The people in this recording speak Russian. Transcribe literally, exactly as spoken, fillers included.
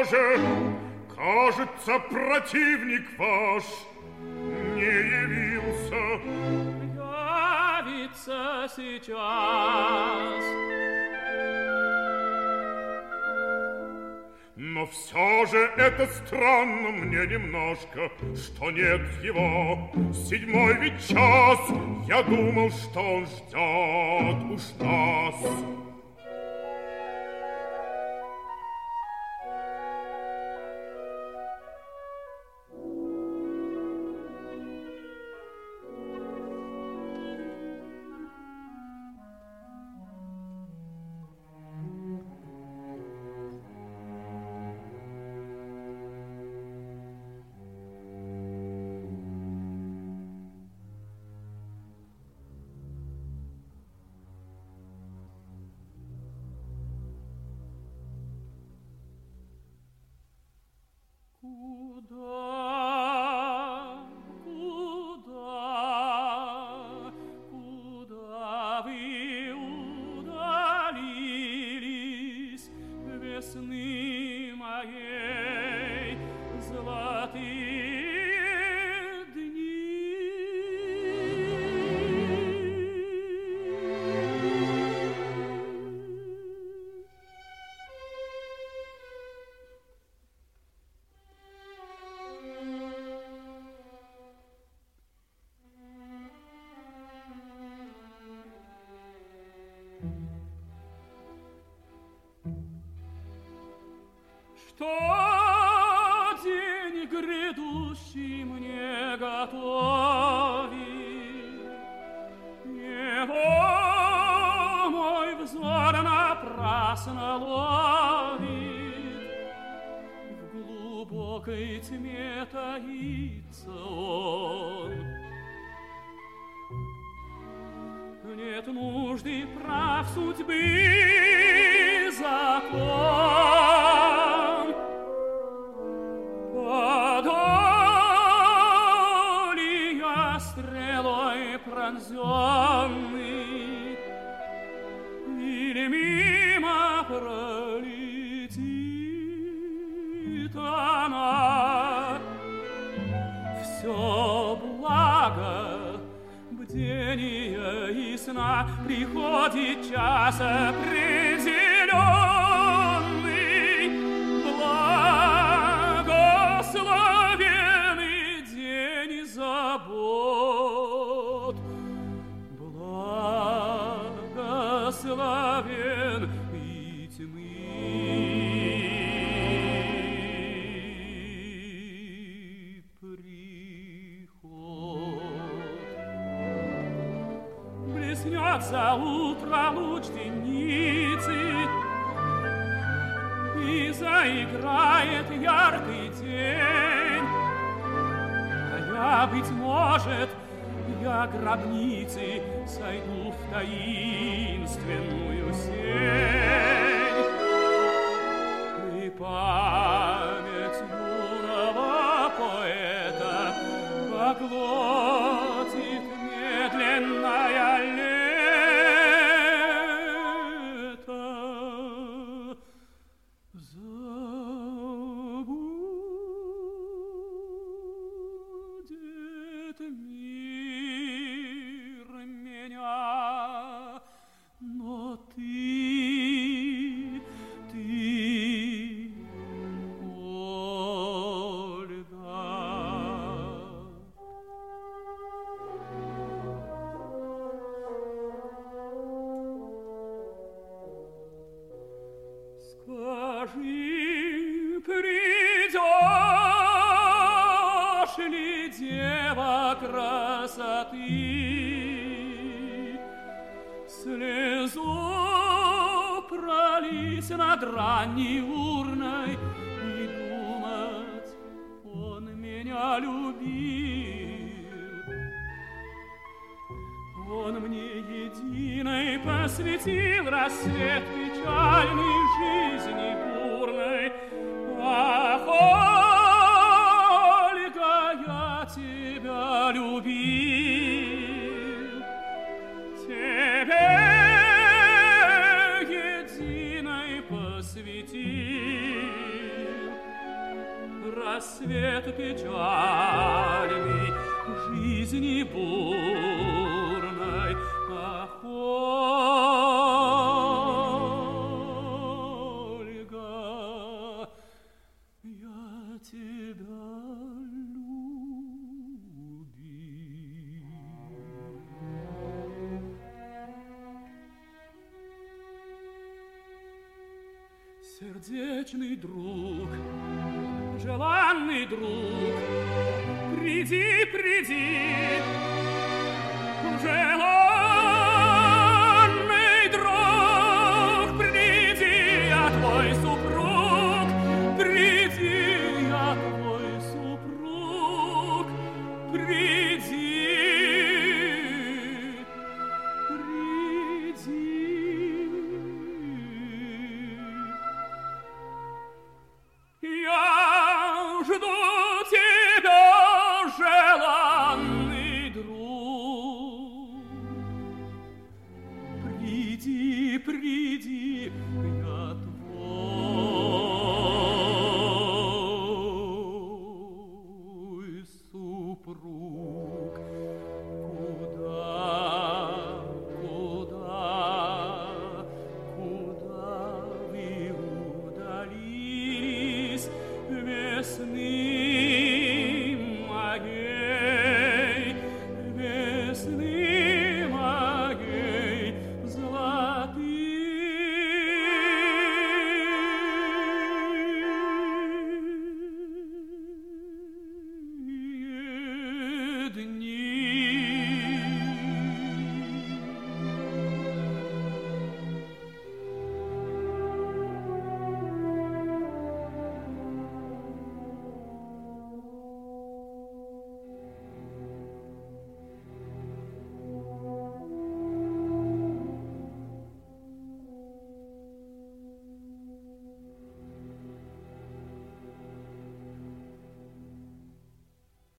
же, кажется, противник ваш не явился. Явится сейчас. Но все же это странно мне немножко, что нет его. Седьмой ведь час, я думал, что он ждет уж нас. Куда, куда, куда вы удалились, весны моей золотые дни? Что день грядущий мне готовит, его мой взор напрасно ловит. В глубокой тьме таится он. Нет нужды прав судьбы закон. Подоли я стрелой пронзенный, или мимо пролетит она. Все благо бдения и сна, приходит час определенный. Благословенный день забот, благословен и тьмы приход. Блеснет за утро луч денницы, и заиграет яркий день. А я, быть может, я гробницы сойду в таинственную сень. И память юного поэта поглотит медленная лето. Забудет мир меня, но ты, ты, Ольга. Скажи, придешь ли, дева красоты, слезу пролить над ранней урной и думать, он меня любил. Он мне единой посвятил рассвет печальной жизни бурной. Ах, Ольга, я тебя любил, тебе единой посвятил. рассвет печальный жизни бурной. Ах, Ольга, я тебя любил. Сердечный друг, желанный друг, приди, приди, желанный друг, приди, я твой супруг, приди, я твой супруг, приди, приди. Я жду тебя, желанный друг. Приди, приди.